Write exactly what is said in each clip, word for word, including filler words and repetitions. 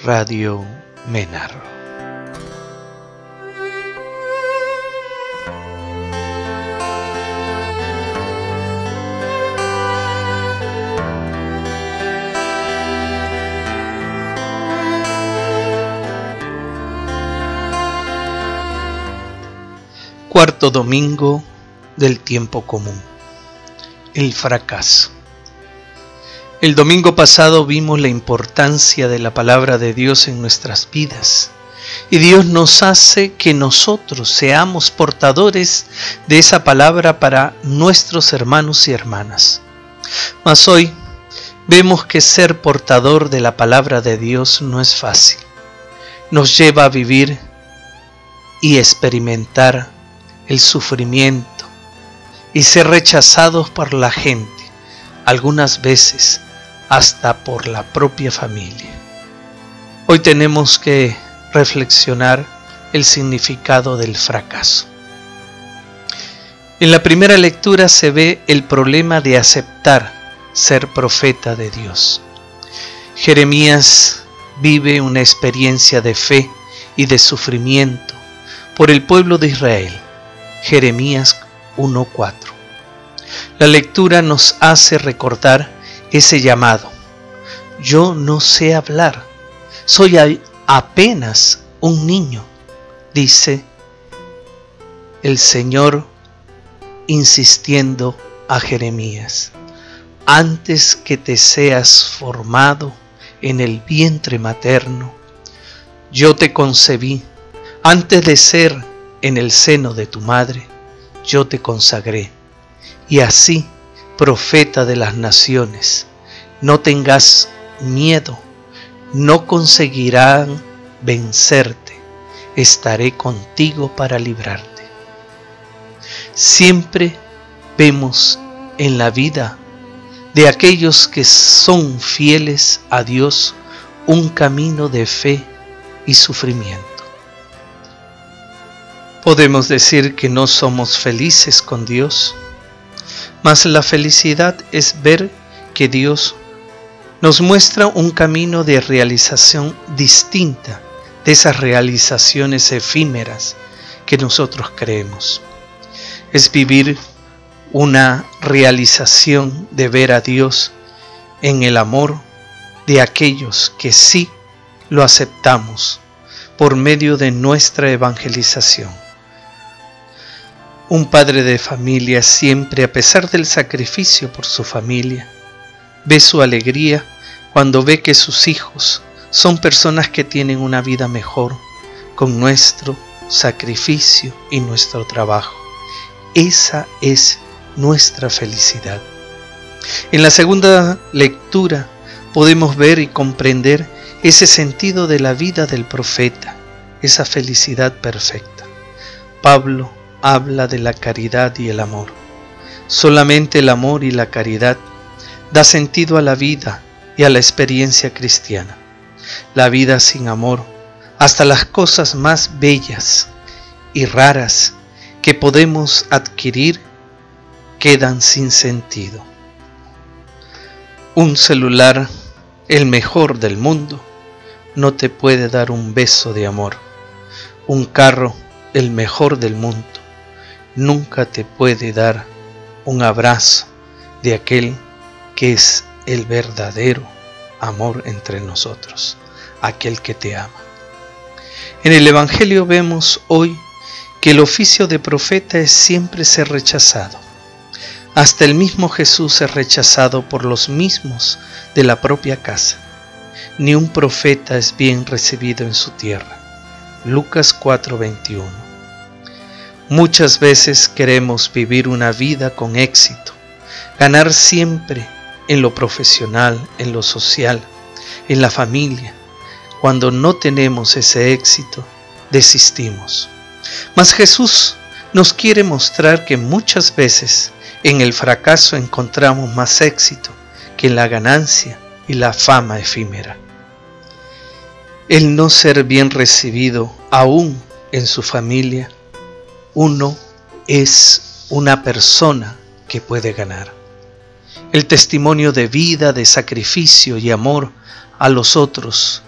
Radio Menaro. Cuarto domingo del tiempo común. El fracaso. El domingo pasado vimos la importancia de la palabra de Dios en nuestras vidas, y Dios nos hace que nosotros seamos portadores de esa palabra para nuestros hermanos y hermanas. Mas hoy vemos que ser portador de la palabra de Dios no es fácil. Nos lleva a vivir y experimentar el sufrimiento y ser rechazados por la gente, algunas veces hasta por la propia familia. Hoy tenemos que reflexionar el significado del fracaso. En la primera lectura se ve el problema de aceptar ser profeta de Dios. Jeremías vive una experiencia de fe y de sufrimiento por el pueblo de Israel. Jeremías uno cuatro. La lectura nos hace recordar ese llamado. Yo no sé hablar, soy apenas un niño, dice el Señor insistiendo a Jeremías. Antes que te seas formado en el vientre materno, yo te concebí. Antes de ser en el seno de tu madre, yo te consagré. Y así, profeta de las naciones, no tengas miedo, no conseguirán vencerte, estaré contigo para librarte. Siempre vemos en la vida de aquellos que son fieles a Dios un camino de fe y sufrimiento. Podemos decir que no somos felices con Dios, mas la felicidad es ver que Dios nos muestra un camino de realización distinta de esas realizaciones efímeras que nosotros creemos. Es vivir una realización de ver a Dios en el amor de aquellos que sí lo aceptamos por medio de nuestra evangelización. Un padre de familia siempre, a pesar del sacrificio por su familia, ve su alegría cuando ve que sus hijos son personas que tienen una vida mejor con nuestro sacrificio y nuestro trabajo. Esa es nuestra felicidad. En la segunda lectura podemos ver y comprender ese sentido de la vida del profeta, esa felicidad perfecta. Pablo habla de la caridad y el amor. Solamente el amor y la caridad da sentido a la vida y a la experiencia cristiana. La vida sin amor, hasta las cosas más bellas y raras que podemos adquirir, quedan sin sentido. Un celular, el mejor del mundo, no te puede dar un beso de amor. Un carro, el mejor del mundo, nunca te puede dar un abrazo de aquel que es el verdadero amor entre nosotros, aquel que te ama. En el Evangelio vemos hoy que el oficio de profeta es siempre ser rechazado. Hasta el mismo Jesús es rechazado por los mismos de la propia casa. Ni un profeta es bien recibido en su tierra. Lucas cuatro veintiuno. Muchas veces queremos vivir una vida con éxito, ganar siempre en lo profesional, en lo social, en la familia. Cuando no tenemos ese éxito, desistimos. Mas Jesús nos quiere mostrar que muchas veces en el fracaso encontramos más éxito que en la ganancia y la fama efímera. El no ser bien recibido aún en su familia, uno es una persona que puede ganar. El testimonio de vida, de sacrificio y amor a los otros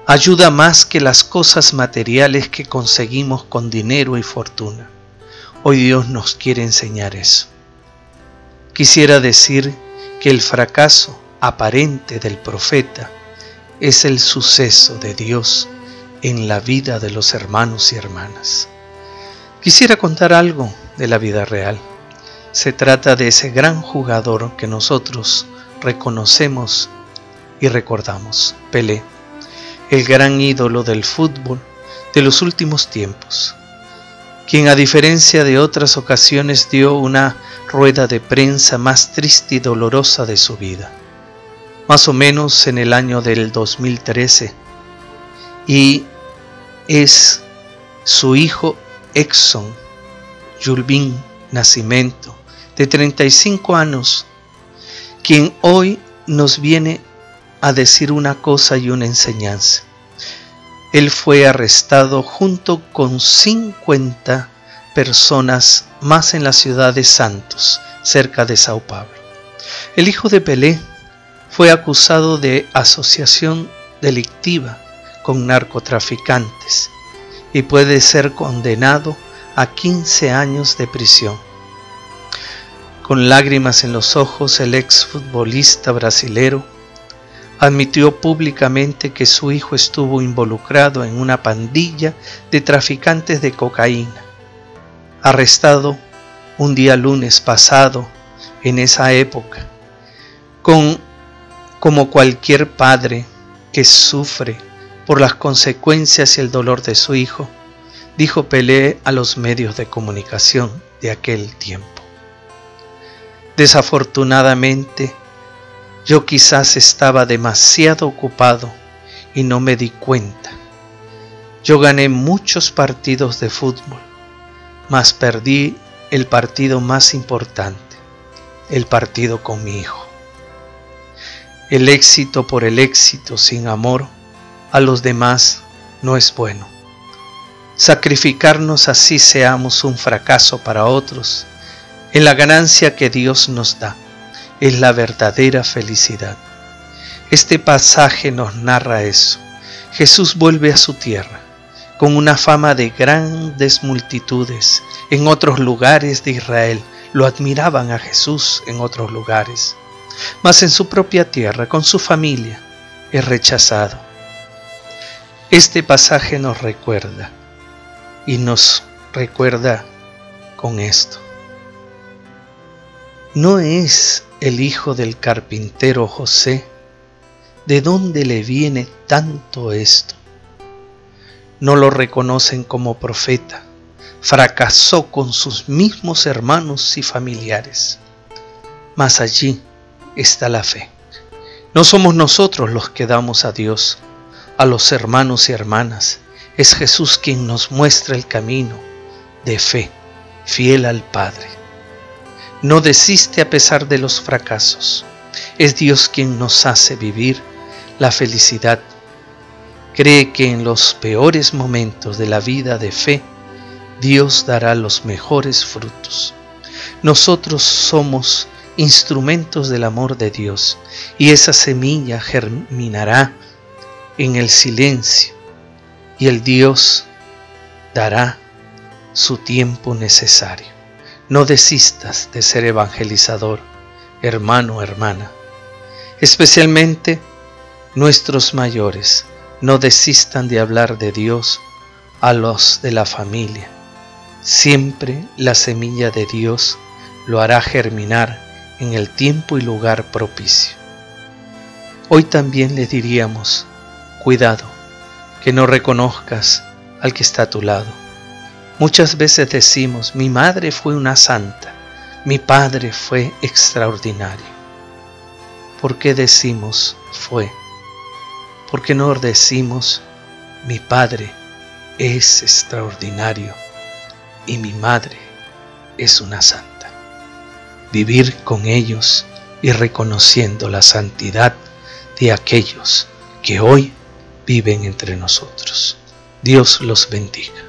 ayuda más que las cosas materiales que conseguimos con dinero y fortuna. Hoy Dios nos quiere enseñar eso. Quisiera decir que el fracaso aparente del profeta es el suceso de Dios en la vida de los hermanos y hermanas. Quisiera contar algo de la vida real. Se trata de ese gran jugador que nosotros reconocemos y recordamos, Pelé, el gran ídolo del fútbol de los últimos tiempos, quien a diferencia de otras ocasiones dio una rueda de prensa más triste y dolorosa de su vida, más o menos en el año del dos mil trece, y es su hijo Edson Julbin Nascimento, de treinta y cinco años, quien hoy nos viene a decir una cosa y una enseñanza. Él fue arrestado junto con cincuenta personas más en la ciudad de Santos, cerca de Sao Paulo. El hijo de Pelé fue acusado de asociación delictiva con narcotraficantes y puede ser condenado a quince años de prisión. Con lágrimas en los ojos, el exfutbolista brasilero admitió públicamente que su hijo estuvo involucrado en una pandilla de traficantes de cocaína. Arrestado un día lunes pasado, en esa época, con, como cualquier padre que sufre por las consecuencias y el dolor de su hijo, dijo Pelé a los medios de comunicación de aquel tiempo: desafortunadamente, yo quizás estaba demasiado ocupado y no me di cuenta. Yo gané muchos partidos de fútbol, mas perdí el partido más importante, el partido con mi hijo. El éxito por el éxito sin amor a los demás no es bueno. Sacrificarnos así seamos un fracaso para otros, en la ganancia que Dios nos da, es la verdadera felicidad. Este pasaje nos narra eso. Jesús vuelve a su tierra, con una fama de grandes multitudes. En otros lugares de Israel lo admiraban a Jesús en otros lugares, mas en su propia tierra, con su familia, es rechazado. Este pasaje nos recuerda, y nos recuerda con esto: ¿no es el hijo del carpintero José? ¿De dónde le viene tanto esto? No lo reconocen como profeta. Fracasó con sus mismos hermanos y familiares. Mas allí está la fe. No somos nosotros los que damos a Dios, a los hermanos y hermanas. Es Jesús quien nos muestra el camino de fe, fiel al Padre. No desiste a pesar de los fracasos. Es Dios quien nos hace vivir la felicidad. Cree que en los peores momentos de la vida de fe, Dios dará los mejores frutos. Nosotros somos instrumentos del amor de Dios, y esa semilla germinará en el silencio, y el Dios dará su tiempo necesario. No desistas de ser evangelizador, hermano o hermana. Especialmente nuestros mayores, no desistan de hablar de Dios a los de la familia. Siempre la semilla de Dios lo hará germinar en el tiempo y lugar propicio. Hoy también le diríamos: cuidado, que no reconozcas al que está a tu lado. Muchas veces decimos: mi madre fue una santa, mi padre fue extraordinario. ¿Por qué decimos fue? ¿Por qué no decimos: mi padre es extraordinario y mi madre es una santa? Vivir con ellos y reconociendo la santidad de aquellos que hoy viven entre nosotros. Dios los bendiga.